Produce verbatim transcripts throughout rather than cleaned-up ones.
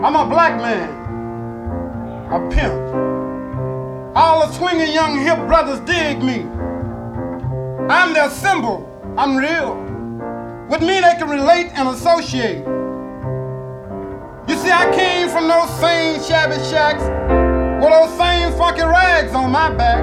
I'm a black man, a pimp. All the swinging young hip brothers dig me. I'm their symbol, I'm real. With me they can relate and associate. You see, I came from those same shabby shacks with those same funky rags on my back.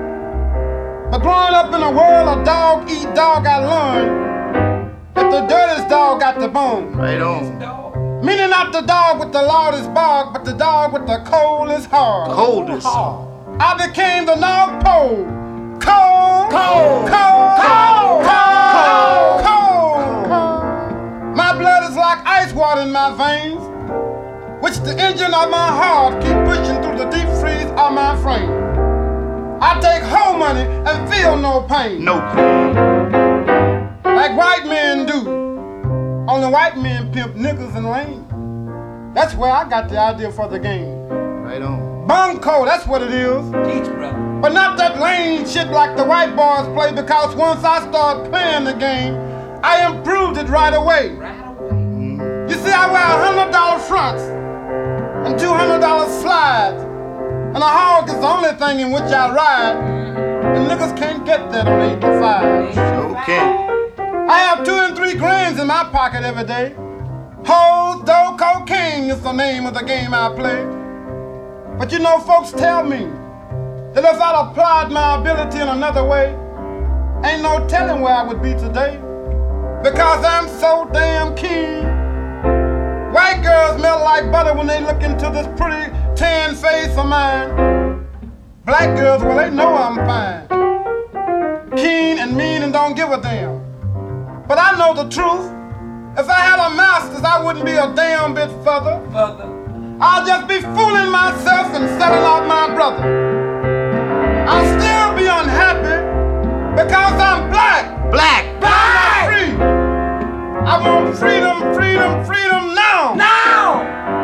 But growing up in a world of dog eat dog, I learned that the dirtiest dog got the bone. Right on. Meaning not the dog with the loudest bark, but the dog with the coldest heart. Coldest. I became the North Pole. Cold, Cold. cold, Cold. cold, cold, cold. My blood is like ice water in my veins, which the engine of my heart keep pushing through the deep freeze of my frame. I take whole money and feel no pain. No pain. Like white men do. Only white men pimp niggas and lame. That's where I got the idea for the game. Right on. Bunko, that's what it is. Teach, brother. But not that lame shit like the white boys play, because once I start playing the game, I improved it right away. Right away. You see, I wear one hundred dollar fronts and two hundred dollar slides, and a hog is the only thing in which I ride, and niggas can't get that on eighty-five. Sure can. I have two and three grands in my pocket every day. Hoes, dough, cocaine is the name of the game I play. But you know, folks tell me that if I'd applied my ability in another way, ain't no telling where I would be today. Because I'm so damn keen. White girls melt like butter when they look into this pretty tan face of mine. Black girls, well, they know I'm fine. Keen and mean and don't give a damn. But I know the truth. If I had a master's, I wouldn't be a damn bit further. Further. I'll just be fooling myself and selling out my brother. I'll still be unhappy because I'm black. Black. Black. I'm free. I want freedom, freedom, freedom now. Now!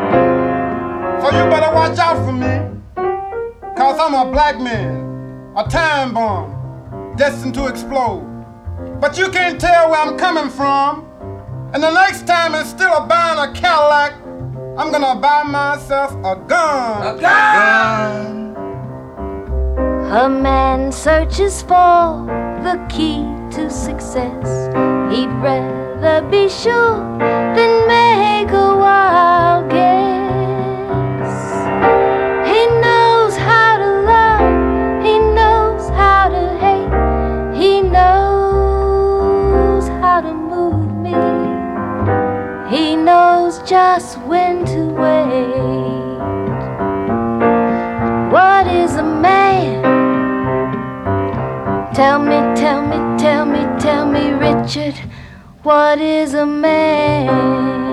So you better watch out for me. Cause I'm a black man, a time bomb, destined to explode. But you can't tell where I'm coming from. And the next time instead of buying a Cadillac, I'm gonna buy myself a gun. A gun! A man searches for the key to success. He'd rather be sure than make a wild guess. He knows how to love, he knows how to hate, he knows how to move me. He knows just when to wait. What is a man? Tell me, tell me, tell me, tell me, Richard, what is a man?